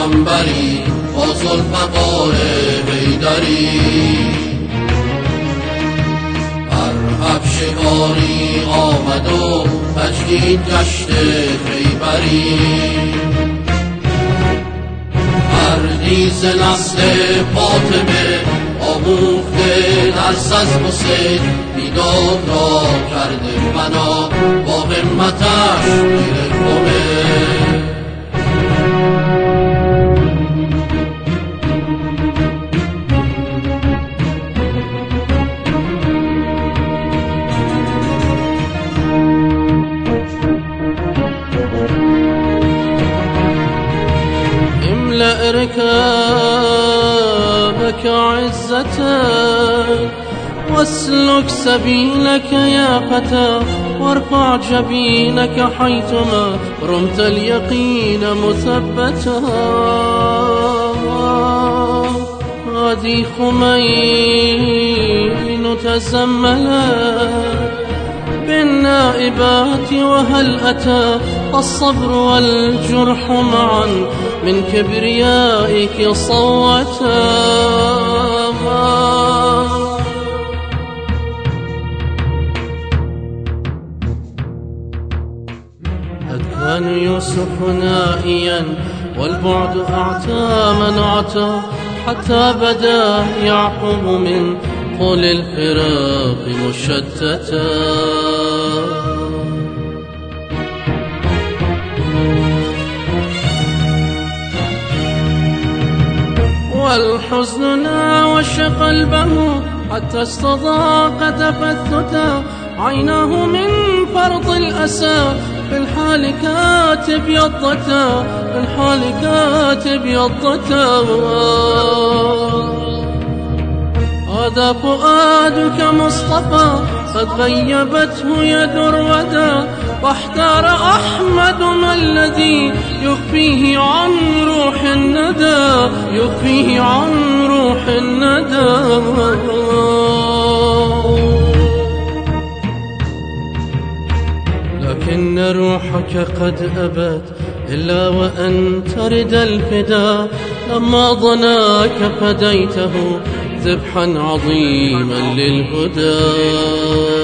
پیامبری با ذوالفقار حیدری. مرحب شکاری آمد و تجدید گشت خیبری. مردی ز نسل فاطمه آموخته درس از حسین، بیداد را کرده فنا با همتش میره خمه. املأ ركابك عزة واسلك سبيلك يا فتى، وارفع جبينك حيثما رمت اليقين مثبتا. هذه خمين تزملت بالنائبات، وهل أتى الصبر والجرح معا من كبريائك صوتا. قد كان يوسف نائيا والبعد أعتى من أعتى، حتى بدا يعقوب من طول الفراق مشتتا. والحزن ناوش قلبه حتى استضاق تفتتا، عيناه من فرط الأسى في الحال كاتب يضتا، في الحال كاتب يضتا. هذا فؤادك مصطفى قد غيبته يد الردى، واحتار أحمد ما الذي يخفيه عن روح الندى، يخفيه عن روح الندى. لكن روحك قد أبت إلا وأن ترد الفدا، لما ضناك فديته ذبحا عظيما للهدى.